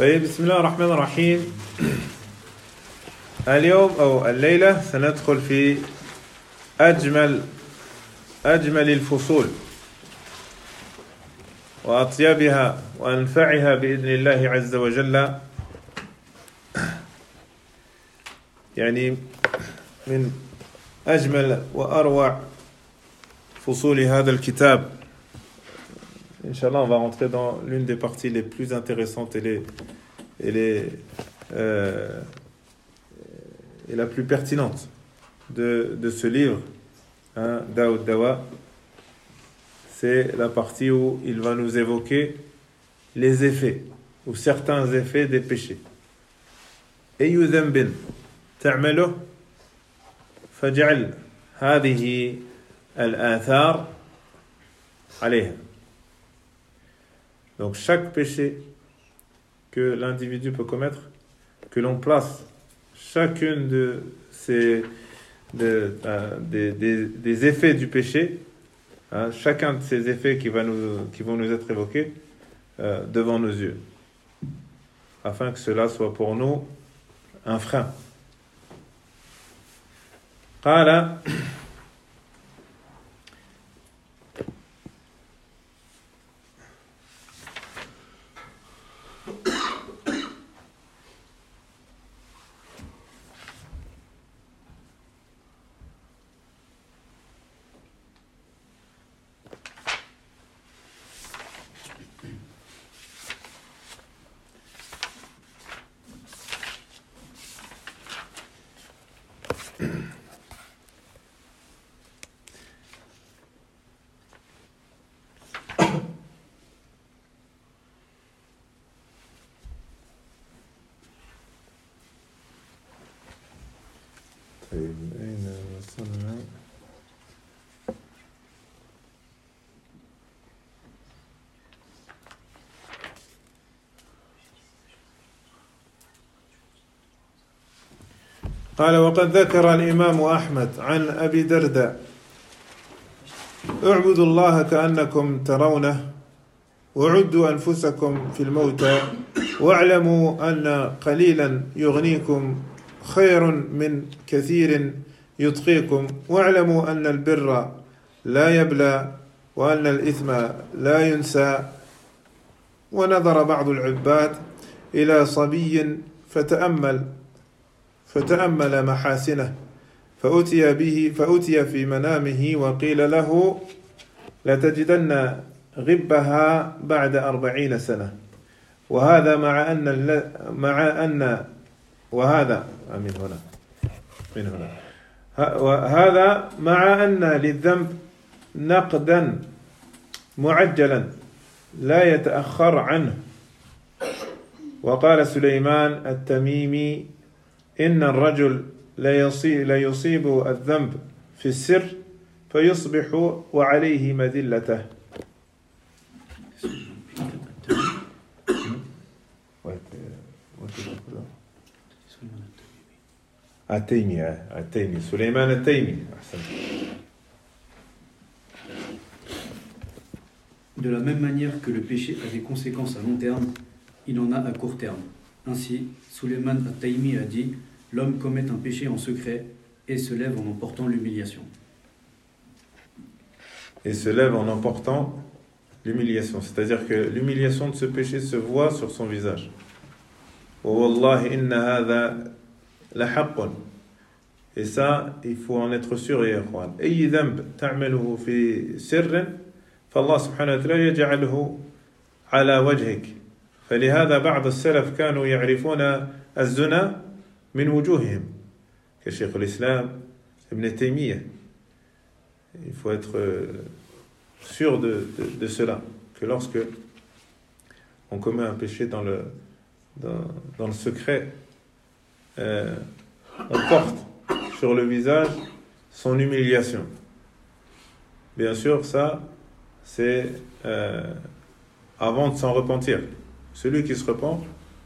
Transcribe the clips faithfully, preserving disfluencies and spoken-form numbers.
طيب بسم الله الرحمن الرحيم. اليوم أو الليلة سندخل في أجمل أجمل الفصول وأطيبها وأنفعها بإذن الله عز وجل، يعني من أجمل وأروع فصول هذا الكتاب. Inch'Allah, on va rentrer dans l'une des parties les plus intéressantes et, les, et, les, euh, et la plus pertinente de, de ce livre, hein, Daoud Dawa. C'est la partie où il va nous évoquer les effets, ou certains effets des péchés. أي ذنب تعمله فاجعل هذه الآثار عليها. Donc chaque péché que l'individu peut commettre, que l'on place chacune de ces de, euh, des, des, des effets du péché, hein, chacun de ces effets qui, va nous, qui vont nous être évoqués euh, devant nos yeux, afin que cela soit pour nous un frein. قال أين وصلنا؟ قال وقد ذكر الإمام أحمد عن أبي درداء: اعبدوا الله كأنكم ترونه وعدوا أنفسكم في الموتى واعلموا أن قليلا يغنيكم خير من كثير يتقيكم واعلموا أن البر لا يبلى وأن الإثم لا ينسى. ونظر بعض العباد إلى صبي فتأمل فتأمل محاسنه فأتي به فأتي في منامه وقيل له لتجدن غبها بعد أربعين سنة. وهذا مع أن مع أن وهذا من هنا من هنا وهذا مع أن للذنب نقدا معجلا لا يتأخر عنه. وقال سليمان التميمي: إن الرجل لا يصيب الذنب في السر فيصبح وعليه مذلته. التيمي التيمي سليمان التيمي. De la même manière que le péché a des conséquences à long terme, il en a à court terme. Ainsi, Suleiman at-Taymi a dit: l'homme commet un péché en secret et se lève en emportant l'humiliation. Et se lève en emportant l'humiliation, c'est-à-dire que l'humiliation de ce péché se voit sur son visage. Wallahi inna hadha la haqqun. Et ça, il faut en être sûr, ya ikhwan. أي ذنب تعمله في سر فالله سبحانه وتعالى يجعله على وجهك. فلهذا بعض السلف كانوا يعرفون الزنا من وجوههم كشيخ الإسلام ابن تيمية. Il faut être sûr de, de, de cela, que lorsque on commet un péché dans le, dans, dans le secret, euh, on porte sur le visage son humiliation. Bien sûr, ça, c'est euh, avant de s'en repentir. Celui qui se repent,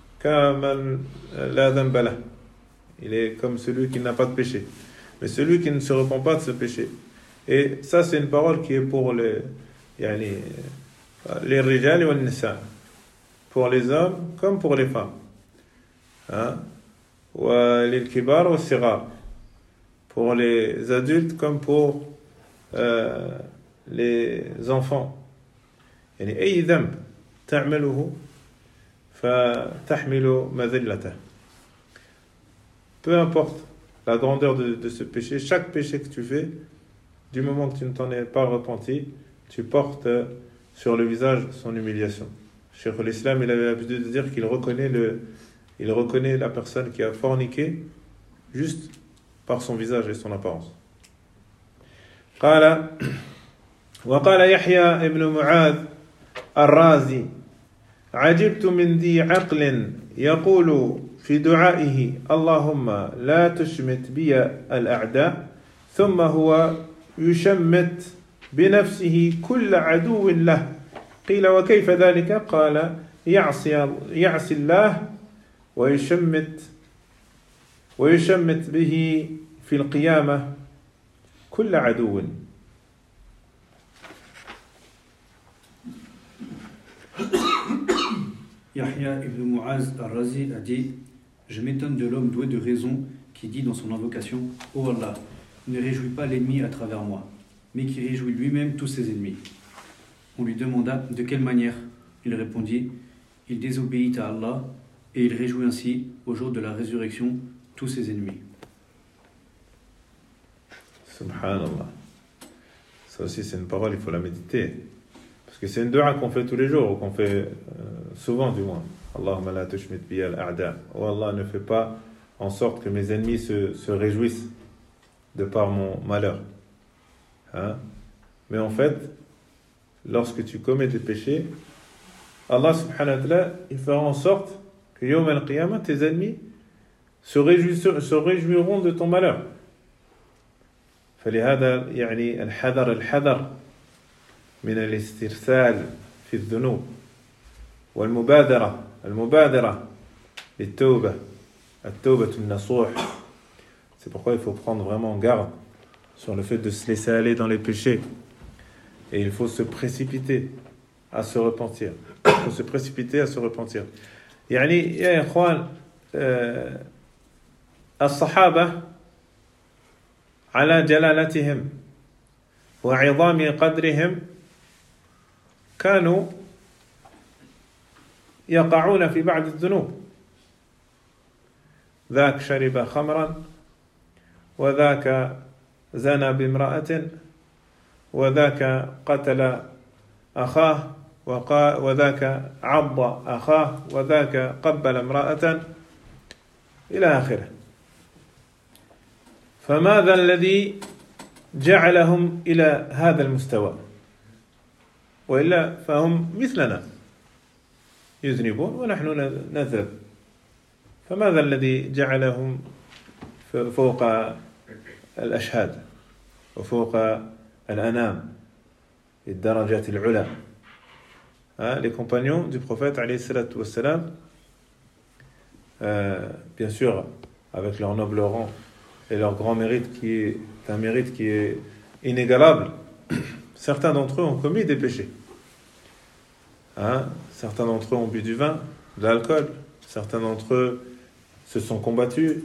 il est comme celui qui n'a pas de péché. Mais celui qui ne se repent pas de ce péché. Et ça, c'est une parole qui est pour les, yani, les rijal et les nisa. pour les hommes comme pour les femmes. Hein? وَلِلْكِبَارِ وَالصِّغَارِ, pour les adultes comme pour euh, les enfants. يعني أي ذنب تعمله فتحمل مذلته. Peu importe la grandeur de, de ce péché, chaque péché que tu fais, du moment que tu ne t'en es pas repenti, tu portes sur le visage son humiliation. Cheikh l'Islam, il avait l'habitude de dire qu'il reconnaît, le, il reconnaît la personne qui a forniqué juste par son visage et son apparence. قال وقال يحيى ابن معاذ الرازي عجبت من ذي عقل يقول في دعائه اللهم لا تشمت بي الأعداء ثم هو يشمت بنفسه كل عدو له. قيل وكيف ذلك؟ قال يعصي, يعصي الله ويشمت ويشمت به في القيامة كل عدو. Yahya ibn Mu'az al-Razi a dit: Je m'étonne de l'homme doué de raison qui dit dans son invocation: Ô Allah, ne réjouis pas l'ennemi à travers moi, mais qui réjouit lui-même tous ses ennemis. On lui demanda de quelle manière. Il répondit: Il désobéit à Allah et il réjouit ainsi au jour de la résurrection tous ses ennemis. Subhanallah. Ça aussi, c'est une parole, il faut la méditer. Parce que c'est une dua qu'on fait tous les jours, ou qu'on fait euh, souvent du moins. Allahumma la tushmit bi al-a'da. Oh Allah, ne fais pas en sorte que mes ennemis se, se réjouissent de par mon malheur. Hein? Mais en fait, lorsque tu commets des péchés, Allah subhanahu wa ta'ala, il fera en sorte que yawm al-qiyamah, tes ennemis se, se réjouiront de ton malheur. فلهذا يعني الحذر الحذر من الاسترسال في الذنوب والمبادرة المبادرة للتوبة التوبة النصوح. C'est pourquoi il faut prendre vraiment garde sur le fait de se laisser aller dans les péchés, et il faut se précipiter à se repentir. Il faut se précipiter à se repentir. يعني يا إخوان الصحابة على جلالتهم وعظام قدرهم كانوا يقعون في بعض الذنوب. ذاك شرب خمرا وذاك زنى بامرأة وذاك قتل أخاه وذاك عض أخاه وذاك قبل امرأة إلى آخره. فماذا الذي جعلهم إلى هذا المستوى؟ وإلا فهم مثلنا يذنبون ونحن نذهب. فماذا الذي جعلهم فوق الأشهاد وفوق الأنام الدرجات العلى؟ Les compagnons du prophète alayhi salatu wassalam, euh, bien sûr avec leur noble rang et leur grand mérite qui est un mérite qui est inégalable, certains d'entre eux ont commis des péchés. Hein? Certains d'entre eux ont bu du vin, de l'alcool, certains d'entre eux se sont combattus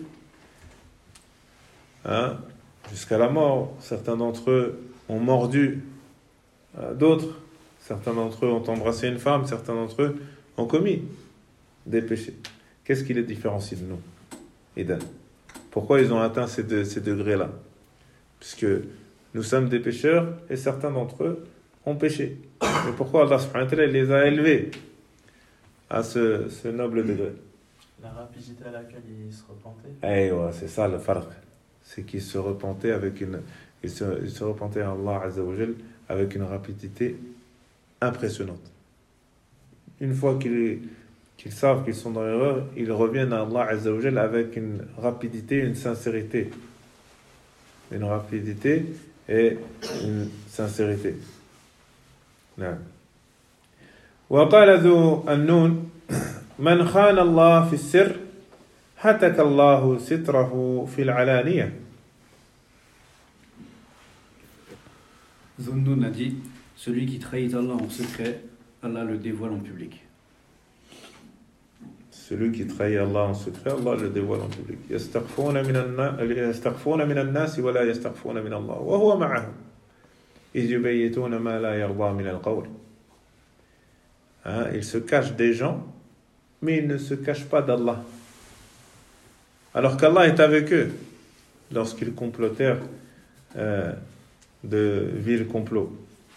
hein? jusqu'à la mort, certains d'entre eux ont mordu euh, d'autres, certains d'entre eux ont embrassé une femme, certains d'entre eux ont commis des péchés. Qu'est-ce qui les différencie de nous, Idan? Pourquoi ils ont atteint ces, de, ces degrés-là? Puisque nous sommes des pécheurs et certains d'entre eux ont péché. Mais pourquoi Allah subhanahu wa ta'ala les a élevés à ce, ce noble degré? La rapidité à laquelle ils se repentaient. Eh ouais, c'est ça le farq. C'est qu'ils se repentaient avec une, ils se, ils se repentaient à Allah Azza wa Jal avec une rapidité impressionnante. Une fois qu'ils qu'ils savent qu'ils sont dans l'erreur, ils reviennent à Allah Azza wa Jal avec une rapidité, une sincérité. Une rapidité et une sincérité. نعم. وقال ذو النون من خان الله في السر هتك الله ستره في العلانية. Zunnun a dit: Celui qui trahit Allah en secret, Allah le dévoile en public. celui qui trahit Allah en secret, Allah le dévoile en public. يستخفون من الناس يستخفون من الناس ولا يستخفون من الله وهو معهم إذ يبيتون ما لا يرضى من القول. Hein, ils se cachent des gens, mais ils ne se cachent pas d'Allah. Alors qu'Allah est avec eux lorsqu'ils complotèrent euh, de vils complots.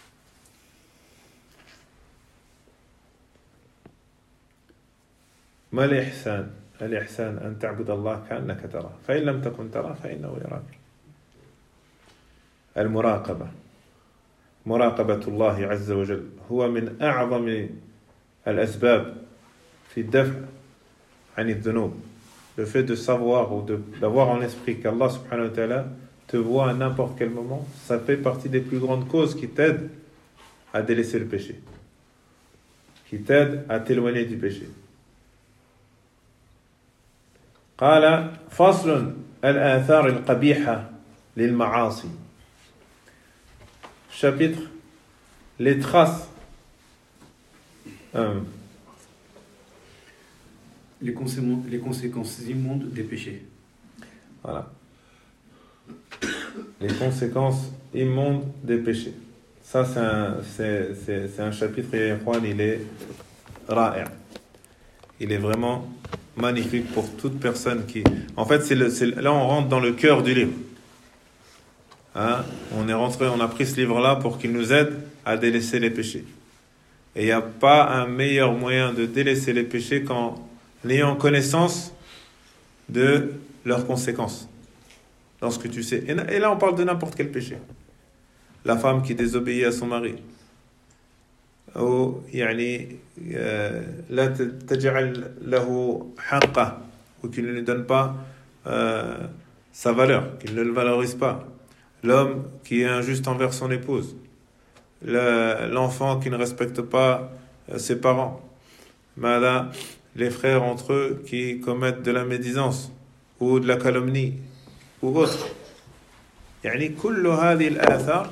ما الإحسان؟ الإحسان أن تعبد الله كأنك تراه فإن لم تكن تراه فإنه يراك. المراقبة مراقبة الله عز وجل هو من أعظم الأسباب في الدفع عن الذنوب. Le fait de savoir ou de, d'avoir en esprit qu'Allah subhanahu wa ta'ala te voit à n'importe quel moment, ça fait partie des plus grandes causes qui t'aident à délaisser le péché, qui t'aident à t'éloigner du péché. قال فصل الآثار القبيحة للمعاصي. Chapitre les traces euh, les, conséquences, les conséquences immondes des péchés. Voilà. Les conséquences immondes des péchés. Ça, c'est un, c'est, c'est, c'est un chapitre, il est ra'i'. Il est vraiment magnifique pour toute personne qui... En fait, c'est le, c'est, là, on rentre dans le cœur du livre. Hein? On est rentré, on a pris ce livre-là pour qu'il nous aide à délaisser les péchés. Et il n'y a pas un meilleur moyen de délaisser les péchés qu'en ayant connaissance de leurs conséquences. Lorsque tu sais. Et là, on parle de n'importe quel péché. La femme qui désobéit à son mari. Ou, يعني, لا تجعل له حقه, ou qu'il ne lui donne pas euh, sa valeur, qu'il ne le valorise pas. L'homme qui est injuste envers son épouse. Le, l'enfant qui ne respecte pas euh, ses parents. Mala, les frères entre eux qui commettent de la médisance ou de la calomnie ou autre. يعني كل هذه الآثار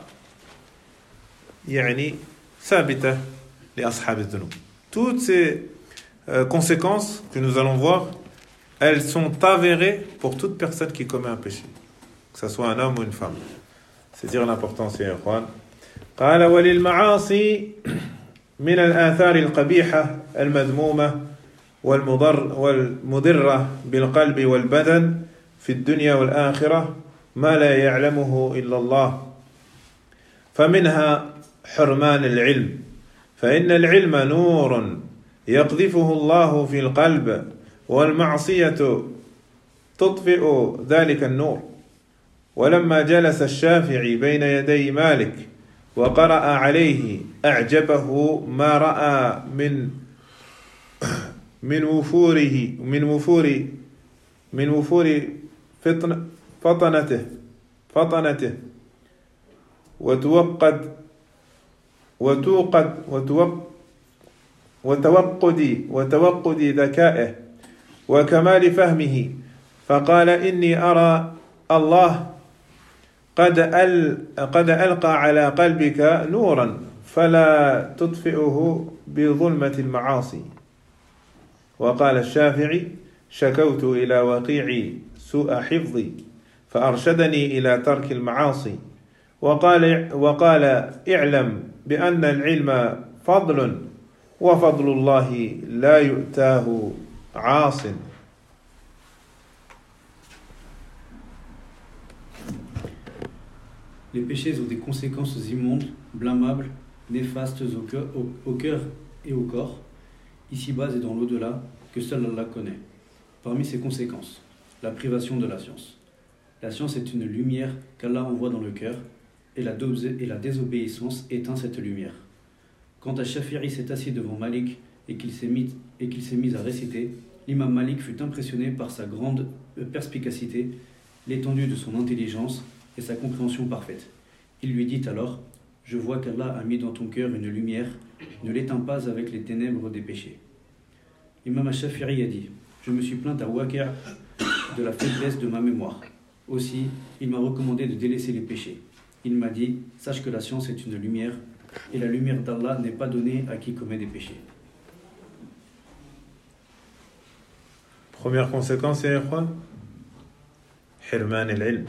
يعني ثابتة لأصحاب الذنوب. Toutes ces euh, conséquences que nous allons voir, elles sont avérées pour toute personne qui commet un péché, que ce soit un homme ou une femme. C'est dire l'importance, ya ikhwan. قال وللمعاصي من الآثار القبيحة المذمومة والمضر والمضرة بالقلب والبدن في الدنيا والآخرة ما لا يعلمه إلا الله. فمنها حرمان العلم، فإن العلم نور يقذفه الله في القلب، والمعصية تطفئ ذلك النور. ولما جلس الشافعي بين يدي مالك وقرأ عليه أعجبه ما رأى من من وفوره من وفور من وفور فطن فطنته فطنته وتوقد وتوقد وتوق وتوقد وتوقد ذكائه وكمال فهمه، فقال إني أرى الله قد أل قد ألقى على قلبك نورا فلا تطفئه بظلمة المعاصي. وقال الشافعي شكوت إلى وقيعي سوء حفظي فأرشدني إلى ترك المعاصي. وقال وقال اعلم بأن العلم فضل وفضل الله لا يؤتاه عاصٍ. Les péchés ont des conséquences immondes, blâmables, néfastes au cœur, au, au cœur et au corps, ici-bas et dans l'au-delà, que seul Allah connaît. Parmi ces conséquences, la privation de la science. La science est une lumière qu'Allah envoie dans le cœur, et la, et la désobéissance éteint cette lumière. Quand Ash-Shafi'i s'est assis devant Malik et qu'il s'est mis, et qu'il s'est mis à réciter, l'imam Malik fut impressionné par sa grande perspicacité, l'étendue de son intelligence et sa compréhension parfaite. Il lui dit alors: je vois qu'Allah a mis dans ton cœur une lumière, ne l'éteins pas avec les ténèbres des péchés. Imam Ash-Shafi'i a dit: je me suis plaint à Waqi' de la faiblesse de ma mémoire. Aussi, il m'a recommandé de délaisser les péchés. Il m'a dit: sache que la science est une lumière, et la lumière d'Allah n'est pas donnée à qui commet des péchés. Première conséquence, c'est quoi? Hirman al-ilm.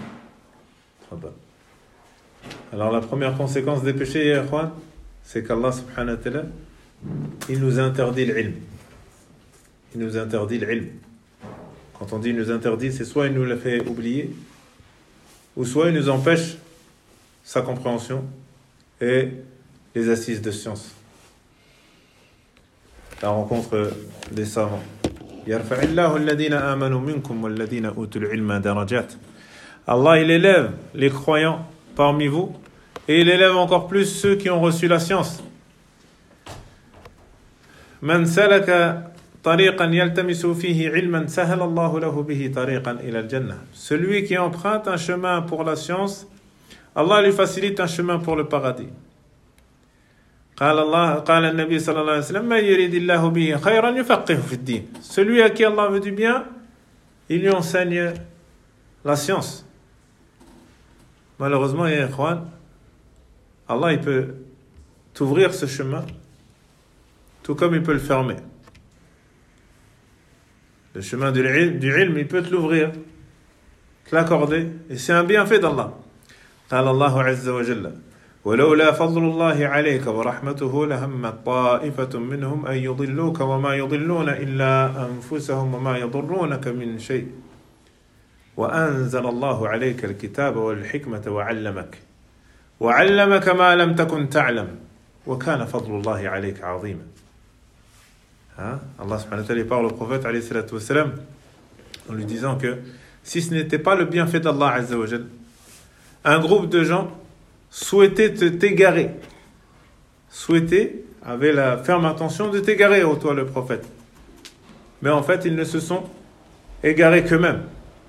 Alors la première conséquence des péchés, c'est qu'Allah subhanahu wa ta'ala, il nous interdit l'ilm. Il nous interdit l'ilm. Quand on dit il nous interdit, c'est soit il nous l'a fait oublier, ou soit il nous empêche sa compréhension et les assises de science. La rencontre des savants. Allah, il élève les croyants parmi vous et il élève encore plus ceux qui ont reçu la science. Man salaka tariqan yaltamisu fihi ilman sahala Allahu lahu bihi tariqan ila al-jannah. Celui qui emprunte un chemin pour la science, Allah lui facilite un chemin pour le paradis. قال الله قال النبي صلى الله عليه وسلم ما يريد الله به خيرا يفقهه في الدين. Celui à qui Allah veut du bien, il lui enseigne la science. Malheureusement, ya ikhwan, Allah il peut t'ouvrir ce chemin tout comme il peut le fermer. Le chemin du ilm, du ilm il peut te l'ouvrir, te l'accorder, et c'est un bienfait d'Allah. قال الله عز وجل ولولا فضل الله عليك ورحمته لهم طائفة منهم أن يضلوك وما يضلون إلا أنفسهم وما يضرونك من شيء وأنزل الله عليك الكتاب والحكمة وعلمك وعلمك ما لم تكن تعلم وكان فضل الله عليك عظيما. Hein? Allah subhanahu wa ta'ala parle au prophète alayhi salatu wassalam en lui disant que si ce n'était pas le bienfait d'Allah azza wa jal, un groupe de gens souhaitait te t'égarer, souhaitait, avait la ferme intention de t'égarer, ô toi le prophète. Mais en fait, ils ne se sont égarés qu'eux-mêmes.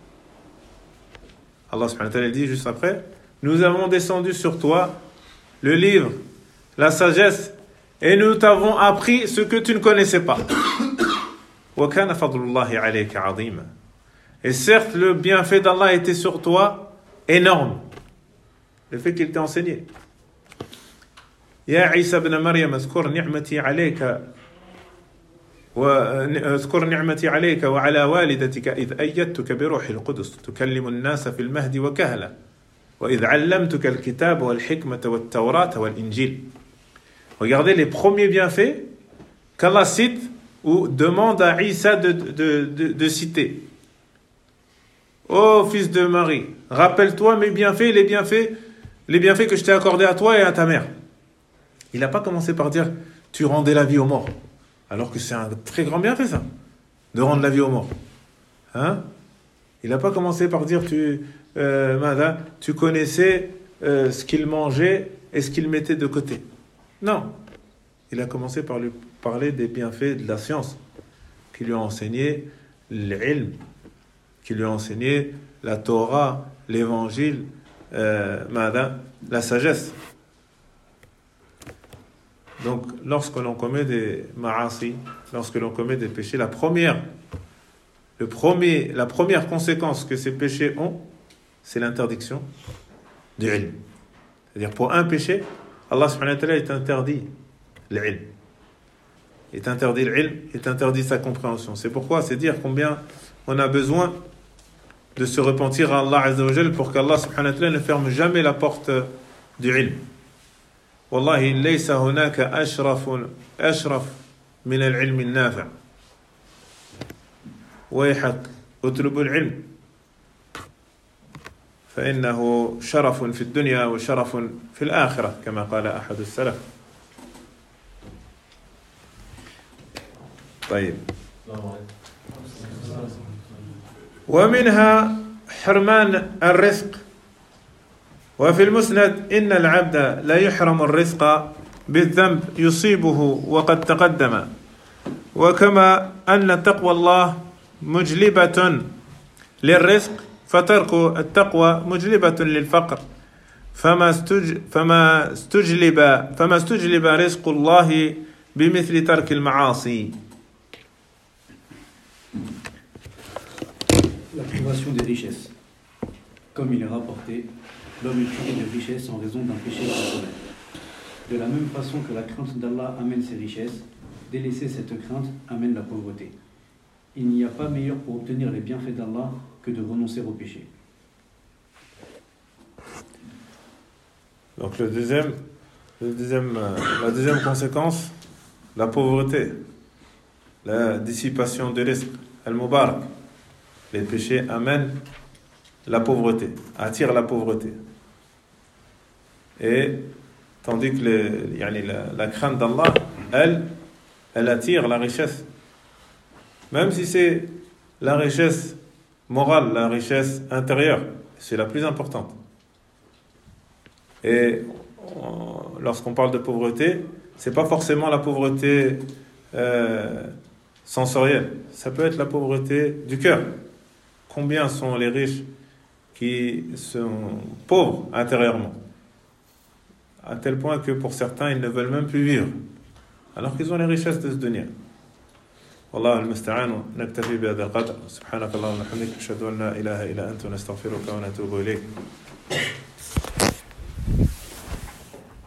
Allah subhanahu wa ta'ala dit juste après, nous avons descendu sur toi le livre, la sagesse, et nous t'avons appris ce que tu ne connaissais pas. وَكَانَ فَضْلُ اللَّهِ عَلَيْكَ عَظِيمًا. Et certes, le bienfait d'Allah était sur toi énorme. Le fait qu'il t'ait enseigné. يا عيسى ابن مريم اذكر نعمتي عليك واذكر نعمتي عليك وعلى والدتك إذ أيدتك بروح القدس تكلم الناس في المهد وكهلا وإذ علمتك الكتاب والحكمة والتوراة والإنجيل. Regardez les premiers bienfaits qu'Allah cite ou demande à Isa de, de, de, de citer. Ô fils de Marie, rappelle-toi mes bienfaits, les bienfaits, les bienfaits que je t'ai accordés à toi et à ta mère. Il n'a pas commencé par dire tu rendais la vie aux morts, alors que c'est un très grand bienfait ça, de rendre la vie aux morts. Hein? Il n'a pas commencé par dire tu, euh, Mada, tu connaissais euh, ce qu'il mangeait et ce qu'il mettait de côté. Non, il a commencé par lui parler des bienfaits de la science, qui lui a enseigné l'ilm, qui lui a enseigné la Torah, l'évangile, euh, la sagesse. Donc, lorsque l'on commet des ma'asi, lorsque l'on commet des péchés, la première, le premier, la première conséquence que ces péchés ont, c'est l'interdiction du ilm. C'est-à-dire, pour un péché, Allah subhanahu wa ta'ala est interdit l'ilm. Est interdit l'ilm, est interdit sa compréhension. C'est pourquoi, c'est dire combien on a besoin de se repentir à Allah azza wa jal pour qu'Allah subhanahu wa ta'ala ne ferme jamais la porte du ilm. Wallahi, laysa hunaka ashraf ashraf min al-ilm an-nafi'. Wayhak, utlubu al-ilm. فإنه شرف في الدنيا وشرف في الآخرة كما قال أحد السلف. طيب. ومنها حرمان الرزق. وفي المسند إن العبد لا يحرم الرزق بالذنب يصيبه وقد تقدم وكما أن تقوى الله مجلبة للرزق فترك التقوى مجلبة للفقر فما استج فما استجلب فما استجلب رزق الله بمثل ترك المعاصي. La privation des richesses. Comme il est rapporté, l'homme est privé de richesses en raison d'un péché personnel. De la même façon que la crainte d'Allah amène ses richesses, délaisser cette crainte amène la pauvreté. Il n'y a pas meilleur pour obtenir les bienfaits d'Allah que de renoncer au péché. Donc le deuxième, le deuxième, euh, la deuxième conséquence, la pauvreté, la dissipation de l'esprit, al-mubarak. Les péchés amènent la pauvreté, attirent la pauvreté. Et tandis que les, yani la, la crainte d'Allah, elle, elle attire la richesse. Même si c'est la richesse morale, la richesse intérieure, c'est la plus importante. Et on, lorsqu'on parle de pauvreté, c'est pas forcément la pauvreté euh, sensorielle. Ça peut être la pauvreté du cœur. Combien sont les riches qui sont pauvres intérieurement, à tel point que pour certains, ils ne veulent même plus vivre, alors qu'ils ont les richesses de ce dunya. والله المستعان نكتفي بهذا القدر سبحانك اللهم وبحمدك أشهد أن لا إله إلا أنت نستغفرك ونتوب إليك